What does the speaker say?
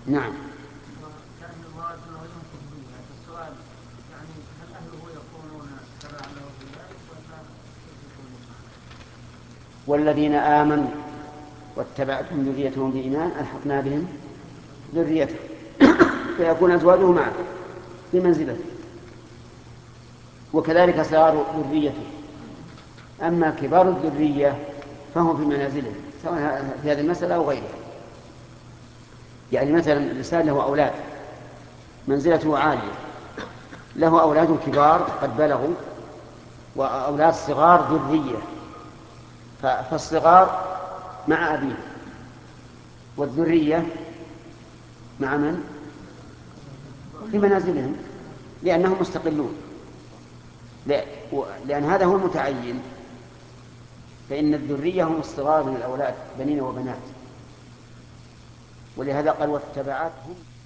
نعم. وكأن المراد أنه ينصف به. هذا السؤال يعني هل أهله يكونون تبعا له في ذلك ولا كيف يكونون معه؟ والذين آمنوا واتبعتهم ذريتهم بإيمان ألحقنا بهم ذريته فيكون أزواجه معه في منزلته، وكذلك صغار ذريته. أما كبار الذرية فهم في منازلهم سواء في هذه المسألة أو غيرها. يعني مثلا الإنسان له أولاد منزلته عالية، له أولاد كبار قد بلغوا وأولاد صغار ذرية، فالصغار مع أبيه والذرية مع من؟ في منازلهم لأنهم مستقلون، لأن هذا هو المتعين، فإن الذرية هم الصغار من الأولاد بنين وبنات، ولهذا قال واتبعتهم